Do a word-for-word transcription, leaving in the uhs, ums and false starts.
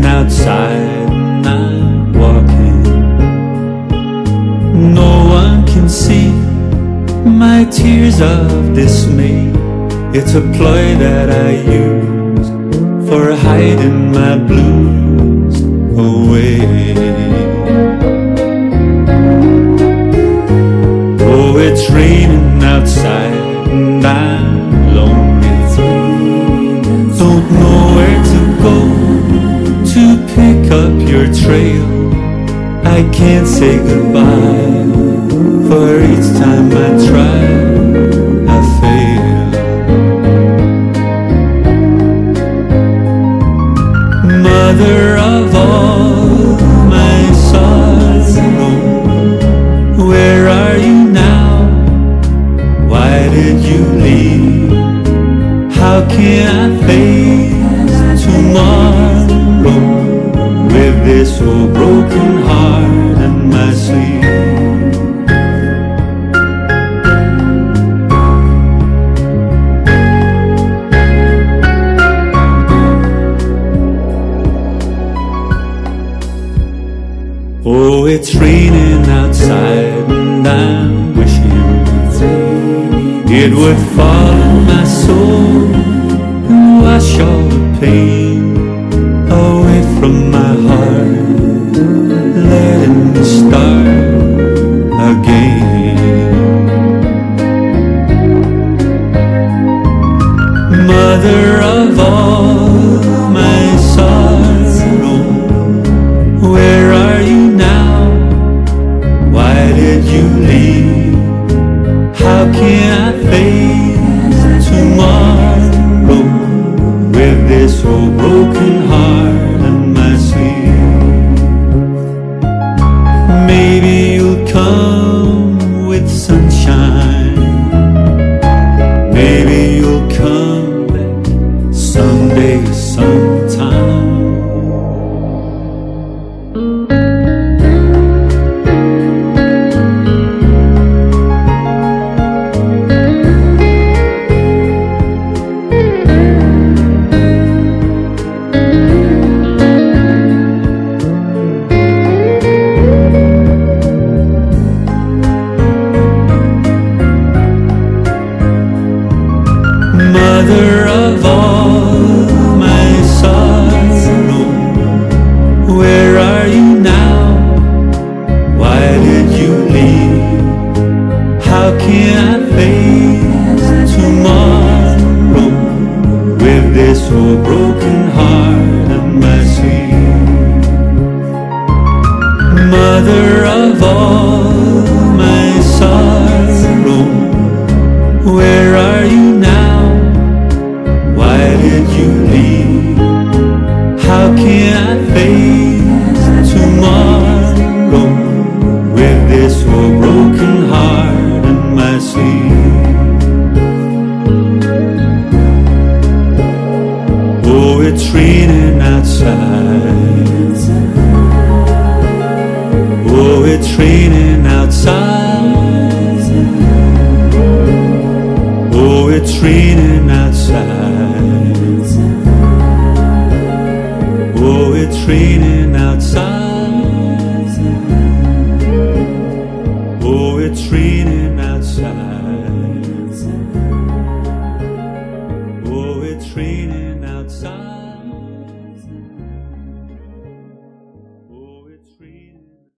outside and I'm walking. No one can see my tears of dismay. It's a ploy that I use for hiding my blues away. Oh, it's raining outside and I'm lonely. Don't know where to go to pick up your trail. I can't say goodbye, for each time I try, I fail. Mother of all my sorrow, where are you now? Why did you leave? How can I face tomorrow with this old broken heart in my sleeve? Oh, it's raining outside and I'm wishing it would fall in my soul and wash all the pain away from my heart, letting me start again. Mother of all my sorrow, where are you now? Why did you leave? How can I face tomorrow with this old broken heart in my sleeve? Maybe you'll come with sunshine. Maybe you'll come back someday, sometime. Mother of all my sorrow, where are you now? Why did you leave? How can I face tomorrow with this old broken heart in my sleeve? Mother of all my sorrow, where are you now? Why did you leave? How can I face tomorrow with this old broken heart in my sleeve? Oh, it's raining outside. Oh, it's raining outside. Oh, it's raining outside. Oh, it's raining outside. Oh, it's raining outside.